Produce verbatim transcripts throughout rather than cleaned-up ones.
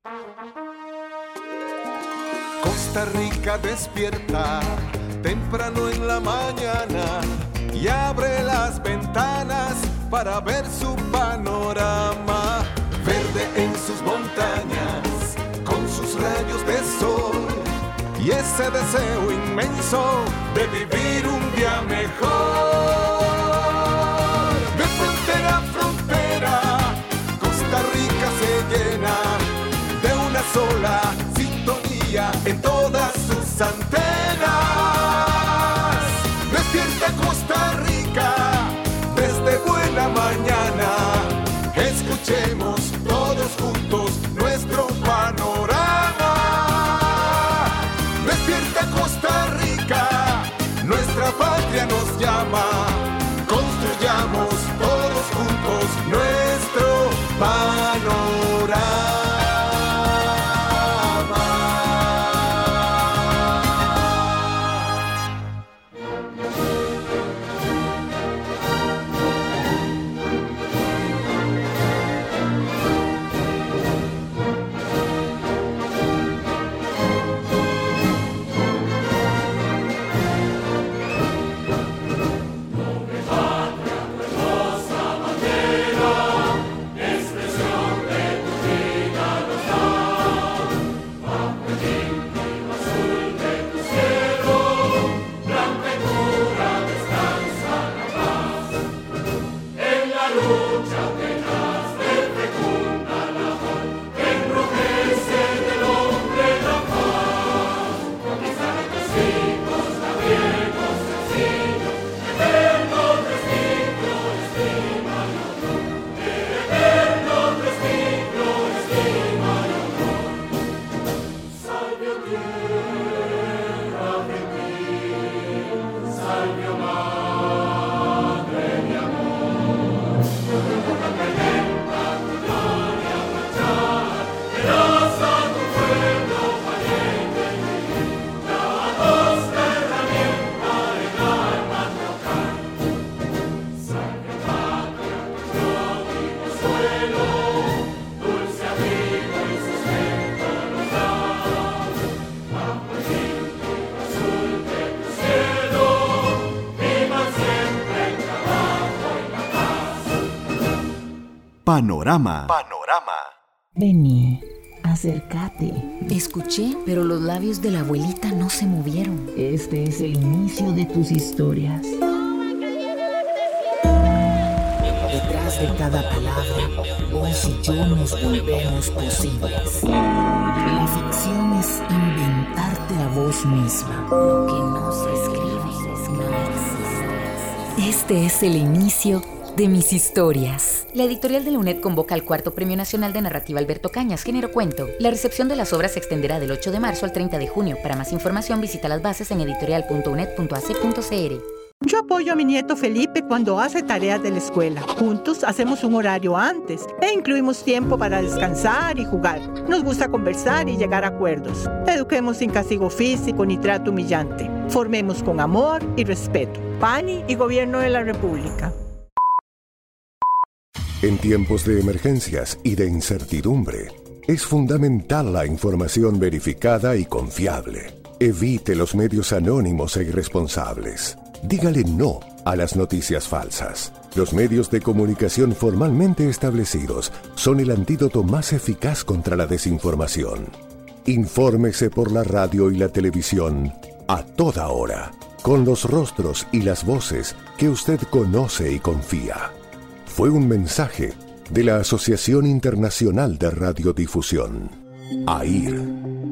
Costa Rica despierta temprano en la mañana y abre las ventanas para ver su panorama. Verde en sus montañas, con sus rayos de sol y ese deseo inmenso de vivir un día mejor. De frontera a frontera, Costa Rica se llena de una sola sintonía en todas sus antenas. Despierta Costa Rica desde buena mañana. Escuchemos todos juntos nuestro panorama. Despierta Costa Rica, nuestra patria nos llama. Construyamos todos juntos nuestro panorama. Panorama. Panorama. Vení, acércate. Escuché, pero los labios de la abuelita no se movieron. Este es el inicio de tus historias. Detrás de cada palabra, vos y yo nos volvemos posibles. La ficción es inventarte a vos misma. Lo que no se escribe, no existe. Este es el inicio de mis historias. La editorial de la UNED convoca al cuarto Premio Nacional de Narrativa Alberto Cañas, género cuento. La recepción de las obras se extenderá del ocho de marzo al treinta de junio. Para más información visita las bases en editorial punto uned punto a c punto c r. Yo apoyo a mi nieto Felipe cuando hace tareas de la escuela. Juntos hacemos un horario antes e incluimos tiempo para descansar y jugar. Nos gusta conversar y llegar a acuerdos. Eduquemos sin castigo físico ni trato humillante. Formemos con amor y respeto. P A N I y Gobierno de la República. En tiempos de emergencias y de incertidumbre, es fundamental la información verificada y confiable. Evite los medios anónimos e irresponsables. Dígale no a las noticias falsas. Los medios de comunicación formalmente establecidos son el antídoto más eficaz contra la desinformación. Infórmese por la radio y la televisión a toda hora, con los rostros y las voces que usted conoce y confía. Fue un mensaje de la Asociación Internacional de Radiodifusión, A I R.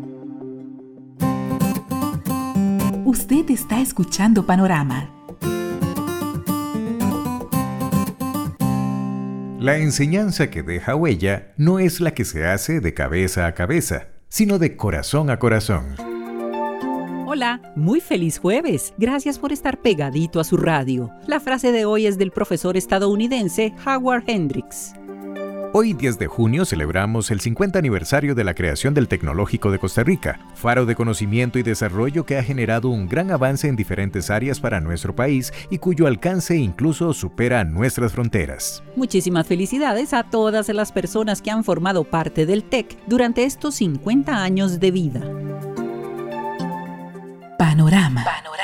Usted está escuchando Panorama. La enseñanza que deja huella no es la que se hace de cabeza a cabeza, sino de corazón a corazón. Hola, muy feliz jueves. Gracias por estar pegadito a su radio. La frase de hoy es del profesor estadounidense Howard Hendricks. Hoy, diez de junio, celebramos el cincuenta aniversario de la creación del Tecnológico de Costa Rica, faro de conocimiento y desarrollo que ha generado un gran avance en diferentes áreas para nuestro país y cuyo alcance incluso supera nuestras fronteras. Muchísimas felicidades a todas las personas que han formado parte del T E C durante estos cincuenta años de vida. Panorama. Panorama.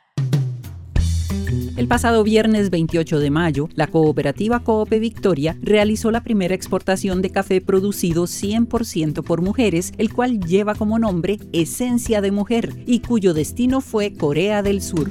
El pasado viernes veintiocho de mayo, la cooperativa Coope Victoria realizó la primera exportación de café producido cien por ciento por mujeres, el cual lleva como nombre Esencia de Mujer y cuyo destino fue Corea del Sur.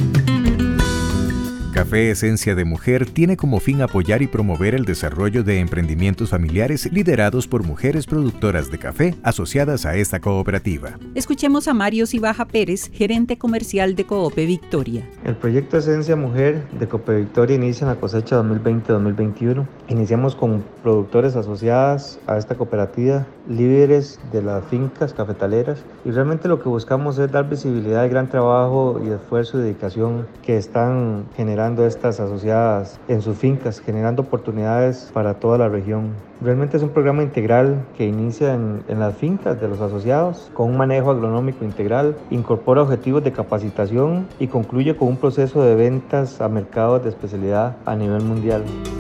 Café Esencia de Mujer tiene como fin apoyar y promover el desarrollo de emprendimientos familiares liderados por mujeres productoras de café asociadas a esta cooperativa. Escuchemos a Mario Cibaja Pérez, gerente comercial de Coope Victoria. El proyecto Esencia Mujer de Coope Victoria inicia en la cosecha dos mil veinte dos mil veintiuno. Iniciamos con productores asociadas a esta cooperativa, líderes de las fincas cafetaleras, y realmente lo que buscamos es dar visibilidad al gran trabajo y esfuerzo y dedicación que están generando estas asociadas en sus fincas, generando oportunidades para toda la región. Realmente es un programa integral que inicia en, en las fincas de los asociados con un manejo agronómico integral, incorpora objetivos de capacitación y concluye con un proceso de ventas a mercados de especialidad a nivel mundial.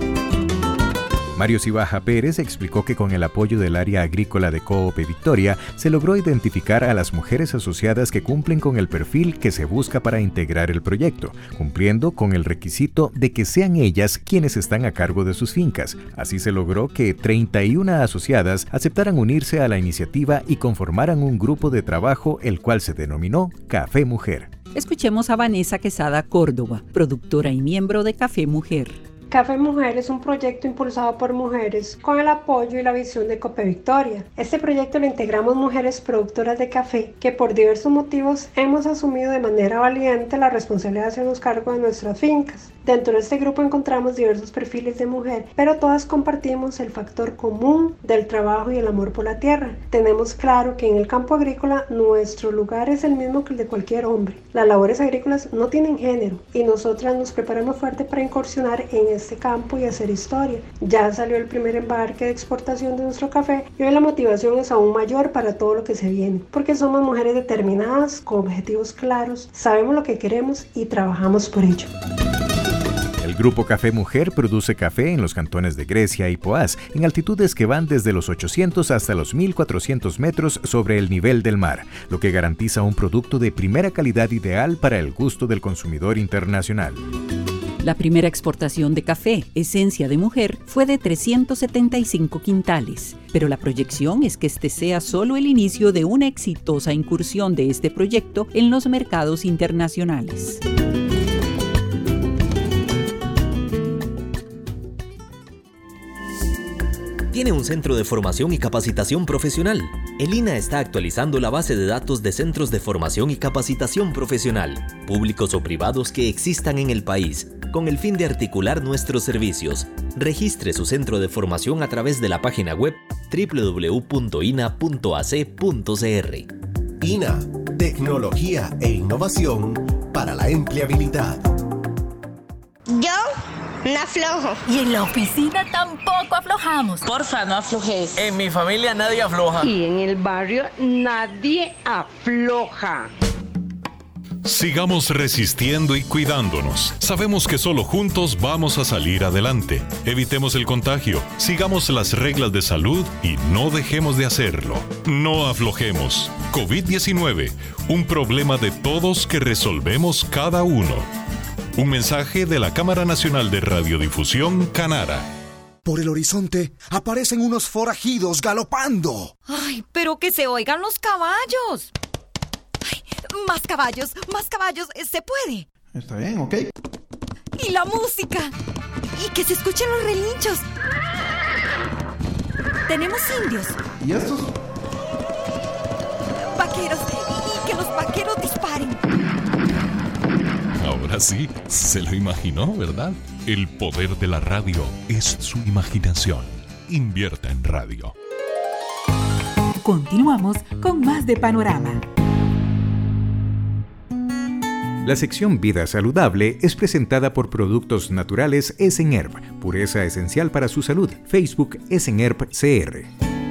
Mario Cibaja Pérez explicó que con el apoyo del área agrícola de Coope Victoria se logró identificar a las mujeres asociadas que cumplen con el perfil que se busca para integrar el proyecto, cumpliendo con el requisito de que sean ellas quienes están a cargo de sus fincas. Así se logró que treinta y una asociadas aceptaran unirse a la iniciativa y conformaran un grupo de trabajo, el cual se denominó Café Mujer. Escuchemos a Vanessa Quesada Córdoba, productora y miembro de Café Mujer. Café Mujer es un proyecto impulsado por mujeres con el apoyo y la visión de Coope Victoria. Este proyecto lo integramos mujeres productoras de café que por diversos motivos hemos asumido de manera valiente la responsabilidad de hacernos cargo de nuestras fincas. Dentro de este grupo encontramos diversos perfiles de mujer, pero todas compartimos el factor común del trabajo y el amor por la tierra. Tenemos claro que en el campo agrícola nuestro lugar es el mismo que el de cualquier hombre. Las labores agrícolas no tienen género y nosotras nos preparamos fuerte para incursionar en este campo y hacer historia. Ya salió el primer embarque de exportación de nuestro café y hoy la motivación es aún mayor para todo lo que se viene, porque somos mujeres determinadas, con objetivos claros, sabemos lo que queremos y trabajamos por ello. El Grupo Café Mujer produce café en los cantones de Grecia y Poás, en altitudes que van desde los ochocientos hasta los mil cuatrocientos metros sobre el nivel del mar, lo que garantiza un producto de primera calidad ideal para el gusto del consumidor internacional. La primera exportación de café, Esencia de Mujer, fue de trescientos setenta y cinco quintales, pero la proyección es que este sea solo el inicio de una exitosa incursión de este proyecto en los mercados internacionales. Tiene un centro de formación y capacitación profesional. El I N A está actualizando la base de datos de centros de formación y capacitación profesional, públicos o privados que existan en el país, con el fin de articular nuestros servicios. Registre su centro de formación a través de la página web doble u doble u doble u punto i n a punto a c punto c r. I N A, tecnología e innovación para la empleabilidad. Yo no aflojo. Y en la oficina tampoco aflojamos. Porfa, no aflojes. En mi familia nadie afloja. Y en el barrio nadie afloja. Sigamos resistiendo y cuidándonos. Sabemos que solo juntos vamos a salir adelante. Evitemos el contagio, sigamos las reglas de salud y no dejemos de hacerlo. No aflojemos. COVID diecinueve, un problema de todos que resolvemos cada uno. Un mensaje de la Cámara Nacional de Radiodifusión, Canara. Por el horizonte aparecen unos forajidos galopando. ¡Ay, pero que se oigan los caballos! ¡Ay, más caballos, más caballos! ¡Se puede! Está bien, ok. ¡Y la música! ¡Y que se escuchen los relinchos! ¡Tenemos indios! ¿Y estos? ¡Vaqueros! ¡Y que los vaqueros disparen! Ahora sí, se lo imaginó, ¿verdad? El poder de la radio es su imaginación. Invierta en radio. Continuamos con más de Panorama. La sección Vida Saludable es presentada por Productos Naturales Esenherb, pureza esencial para su salud. Facebook Esenherb C R.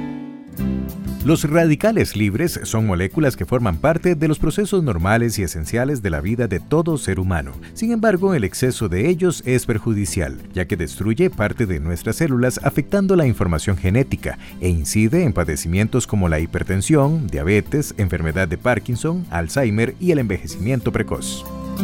Los radicales libres son moléculas que forman parte de los procesos normales y esenciales de la vida de todo ser humano. Sin embargo, el exceso de ellos es perjudicial, ya que destruye parte de nuestras células afectando la información genética e incide en padecimientos como la hipertensión, diabetes, enfermedad de Parkinson, Alzheimer y el envejecimiento precoz.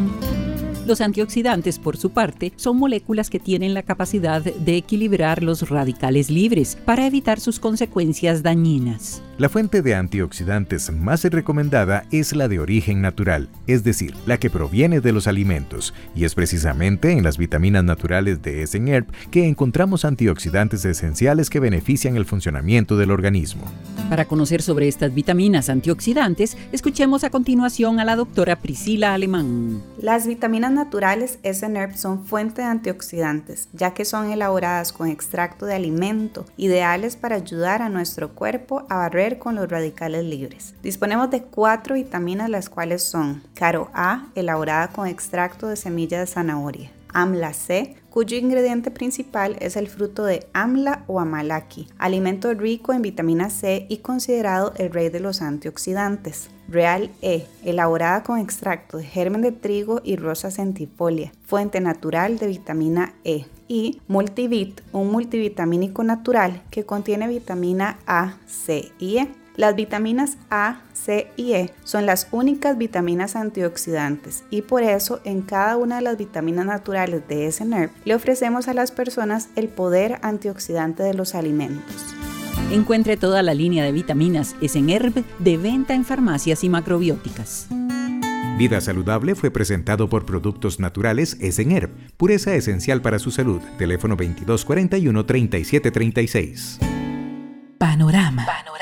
Los antioxidantes, por su parte, son moléculas que tienen la capacidad de equilibrar los radicales libres para evitar sus consecuencias dañinas. La fuente de antioxidantes más recomendada es la de origen natural, es decir, la que proviene de los alimentos, y es precisamente en las vitaminas naturales de Esenherb que encontramos antioxidantes esenciales que benefician el funcionamiento del organismo. Para conocer sobre estas vitaminas antioxidantes, escuchemos a continuación a la doctora Priscila Alemán. Las vitaminas naturales Esenherb son fuente de antioxidantes, ya que son elaboradas con extracto de alimento, ideales para ayudar a nuestro cuerpo a barrer con los radicales libres. Disponemos de cuatro vitaminas, las cuales son Caro A, elaborada con extracto de semilla de zanahoria; Amla C, cuyo ingrediente principal es el fruto de amla o amalaki, alimento rico en vitamina C y considerado el rey de los antioxidantes; Real E, elaborada con extracto de germen de trigo y rosa centifolia, fuente natural de vitamina E; y Multivit, un multivitamínico natural que contiene vitamina A, C y E. Las vitaminas A, C y E son las únicas vitaminas antioxidantes y por eso en cada una de las vitaminas naturales de Esenherb le ofrecemos a las personas el poder antioxidante de los alimentos. Encuentre toda la línea de vitaminas Esenherb de venta en farmacias y macrobióticas. Vida Saludable fue presentado por Productos Naturales Esenherb, pureza esencial para su salud. Teléfono veintidós cuarenta y uno, treinta y siete treinta y seis. Panorama. Panorama.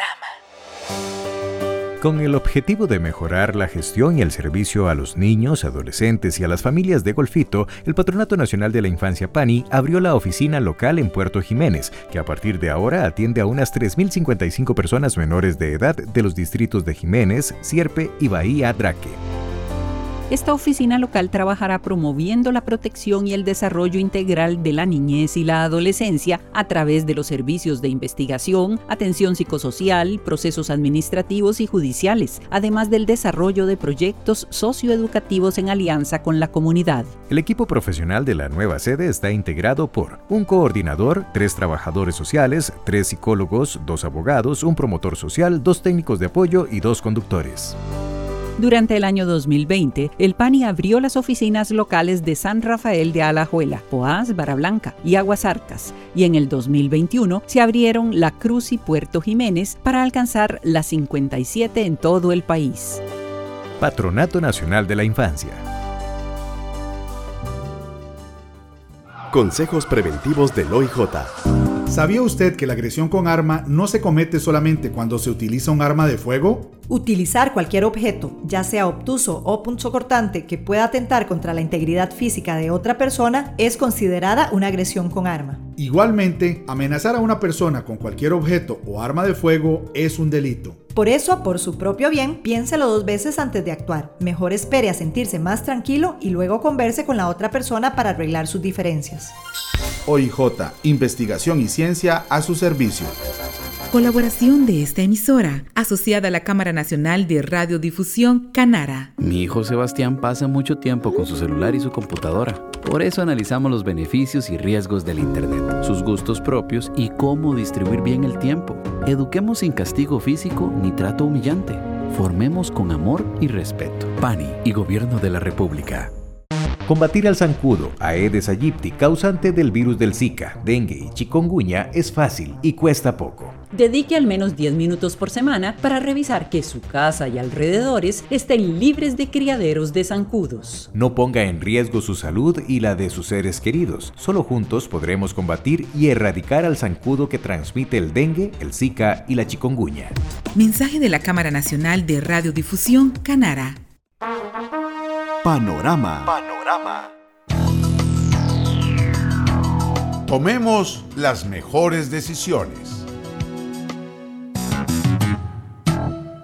Con el objetivo de mejorar la gestión y el servicio a los niños, adolescentes y a las familias de Golfito, el Patronato Nacional de la Infancia PANI abrió la oficina local en Puerto Jiménez, que a partir de ahora atiende a unas tres mil cincuenta y cinco personas menores de edad de los distritos de Jiménez, Sierpe y Bahía Draque. Esta oficina local trabajará promoviendo la protección y el desarrollo integral de la niñez y la adolescencia a través de los servicios de investigación, atención psicosocial, procesos administrativos y judiciales, además del desarrollo de proyectos socioeducativos en alianza con la comunidad. El equipo profesional de la nueva sede está integrado por un coordinador, tres trabajadores sociales, tres psicólogos, dos abogados, un promotor social, dos técnicos de apoyo y dos conductores. Durante el año dos mil veinte, el PANI abrió las oficinas locales de San Rafael de Alajuela, Poás, Barra Blanca y Aguas Arcas, y en el dos mil veintiuno se abrieron La Cruz y Puerto Jiménez para alcanzar las cincuenta y siete en todo el país. Patronato Nacional de la Infancia. Consejos preventivos del O I J. ¿Sabía usted que la agresión con arma no se comete solamente cuando se utiliza un arma de fuego? Utilizar cualquier objeto, ya sea obtuso o punzocortante, que pueda atentar contra la integridad física de otra persona es considerada una agresión con arma. Igualmente, amenazar a una persona con cualquier objeto o arma de fuego es un delito. Por eso, por su propio bien, piénselo dos veces antes de actuar. Mejor espere a sentirse más tranquilo y luego converse con la otra persona para arreglar sus diferencias. O I J, investigación y ciencia a su servicio. Colaboración de esta emisora, asociada a la Cámara Nacional de Radiodifusión, Canara. Mi hijo Sebastián pasa mucho tiempo con su celular y su computadora. Por eso analizamos los beneficios y riesgos del Internet, sus gustos propios y cómo distribuir bien el tiempo. Eduquemos sin castigo físico ni trato humillante. Formemos con amor y respeto. PANI y Gobierno de la República. Combatir al zancudo, Aedes aegypti, causante del virus del Zika, dengue y chikungunya, es fácil y cuesta poco. Dedique al menos diez minutos por semana para revisar que su casa y alrededores estén libres de criaderos de zancudos. No ponga en riesgo su salud y la de sus seres queridos. Solo juntos podremos combatir y erradicar al zancudo que transmite el dengue, el Zika y la chikungunya. Mensaje de la Cámara Nacional de Radiodifusión, Canara. Panorama. Panorama. Tomemos las mejores decisiones.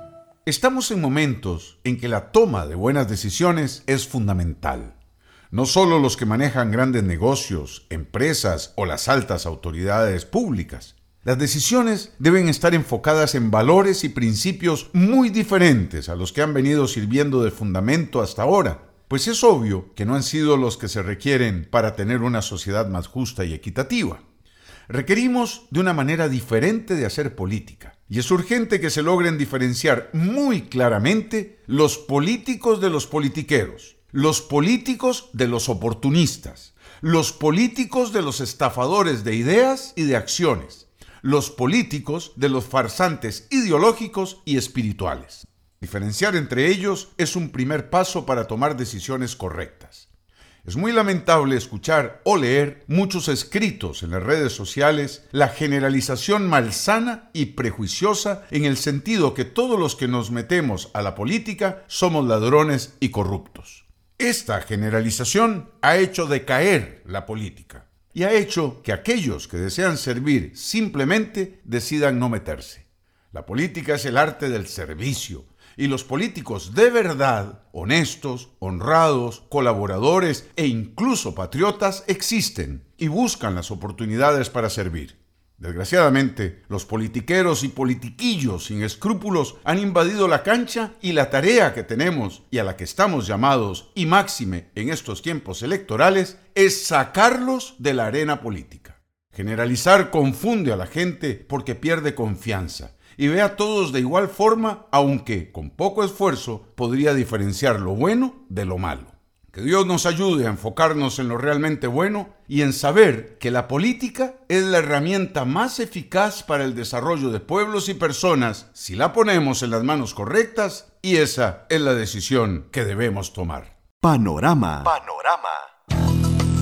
Estamos en momentos en que la toma de buenas decisiones es fundamental. No solo los que manejan grandes negocios, empresas o las altas autoridades públicas. Las decisiones deben estar enfocadas en valores y principios muy diferentes a los que han venido sirviendo de fundamento hasta ahora, pues es obvio que no han sido los que se requieren para tener una sociedad más justa y equitativa. Requerimos de una manera diferente de hacer política, y es urgente que se logren diferenciar muy claramente los políticos de los politiqueros, los políticos de los oportunistas, los políticos de los estafadores de ideas y de acciones, los políticos de los farsantes ideológicos y espirituales. Diferenciar entre ellos es un primer paso para tomar decisiones correctas. Es muy lamentable escuchar o leer muchos escritos en las redes sociales, la generalización malsana y prejuiciosa en el sentido que todos los que nos metemos a la política somos ladrones y corruptos. Esta generalización ha hecho decaer la política y ha hecho que aquellos que desean servir simplemente decidan no meterse. La política es el arte del servicio y los políticos de verdad, honestos, honrados, colaboradores e incluso patriotas existen y buscan las oportunidades para servir. Desgraciadamente, los politiqueros y politiquillos sin escrúpulos han invadido la cancha y la tarea que tenemos y a la que estamos llamados, y máxime en estos tiempos electorales, es sacarlos de la arena política. Generalizar confunde a la gente porque pierde confianza y ve a todos de igual forma, aunque con poco esfuerzo podría diferenciar lo bueno de lo malo. Que Dios nos ayude a enfocarnos en lo realmente bueno y en saber que la política es la herramienta más eficaz para el desarrollo de pueblos y personas si la ponemos en las manos correctas, y esa es la decisión que debemos tomar. Panorama. Panorama.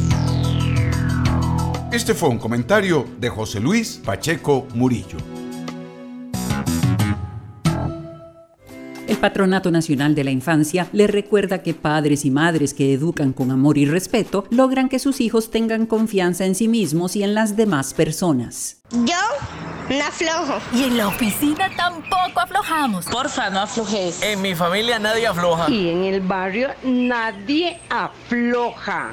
Este fue un comentario de José Luis Pacheco Murillo. El Patronato Nacional de la Infancia le recuerda que padres y madres que educan con amor y respeto logran que sus hijos tengan confianza en sí mismos y en las demás personas. Yo no aflojo. Y en la oficina tampoco aflojamos. Porfa, no aflojes. En mi familia nadie afloja. Y en el barrio nadie afloja.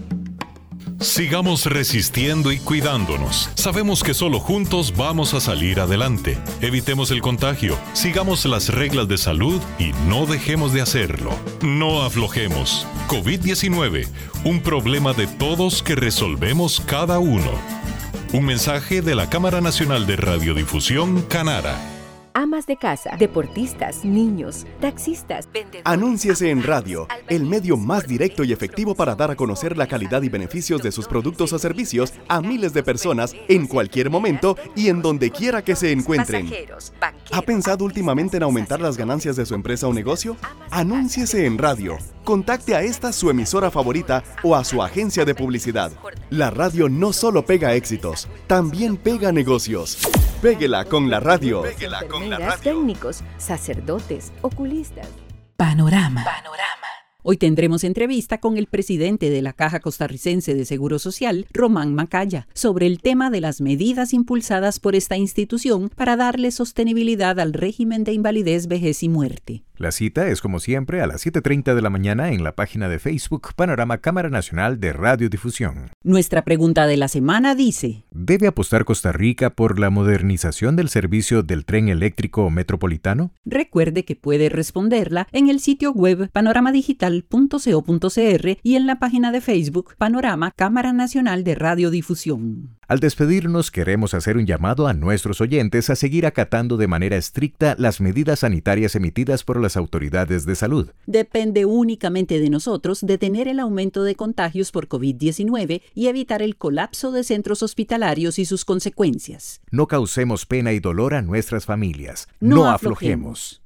Sigamos resistiendo y cuidándonos. Sabemos que solo juntos vamos a salir adelante. Evitemos el contagio, sigamos las reglas de salud y no dejemos de hacerlo. No aflojemos. COVID diecinueve, un problema de todos que resolvemos cada uno. Un mensaje de la Cámara Nacional de Radiodifusión, Canara. Amas de casa, deportistas, niños, taxistas, vendedores. Anúnciese en radio, el medio más directo y efectivo para dar a conocer la calidad y beneficios de sus productos o servicios a miles de personas en cualquier momento y en donde quiera que se encuentren. ¿Ha pensado últimamente en aumentar las ganancias de su empresa o negocio? Anúnciese en radio. Contacte a esta su emisora favorita o a su agencia de publicidad. La radio no solo pega éxitos, también pega negocios. Péguela con la radio. Péguela con la radio. Técnicos, sacerdotes, oculistas. Panorama. Panorama. Hoy tendremos entrevista con el presidente de la Caja Costarricense de Seguro Social, Román Macaya, sobre el tema de las medidas impulsadas por esta institución para darle sostenibilidad al régimen de invalidez, vejez y muerte. La cita es como siempre a las siete treinta de la mañana en la página de Facebook Panorama Cámara Nacional de Radiodifusión. Nuestra pregunta de la semana dice: ¿debe apostar Costa Rica por la modernización del servicio del tren eléctrico metropolitano? Recuerde que puede responderla en el sitio web panoramadigital punto co punto cr y en la página de Facebook Panorama Cámara Nacional de Radiodifusión. Al despedirnos, queremos hacer un llamado a nuestros oyentes a seguir acatando de manera estricta las medidas sanitarias emitidas por las autoridades de salud. Depende únicamente de nosotros detener el aumento de contagios por COVID diecinueve y evitar el colapso de centros hospitalarios y sus consecuencias. No causemos pena y dolor a nuestras familias. No, no aflojemos.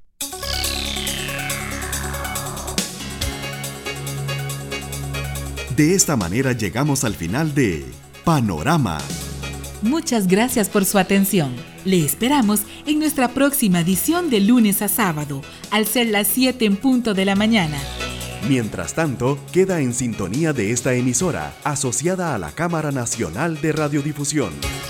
De esta manera llegamos al final de Panorama. Muchas gracias por su atención. Le esperamos en nuestra próxima edición de lunes a sábado, al ser las siete en punto de la mañana. Mientras tanto, queda en sintonía de esta emisora, asociada a la Cámara Nacional de Radiodifusión.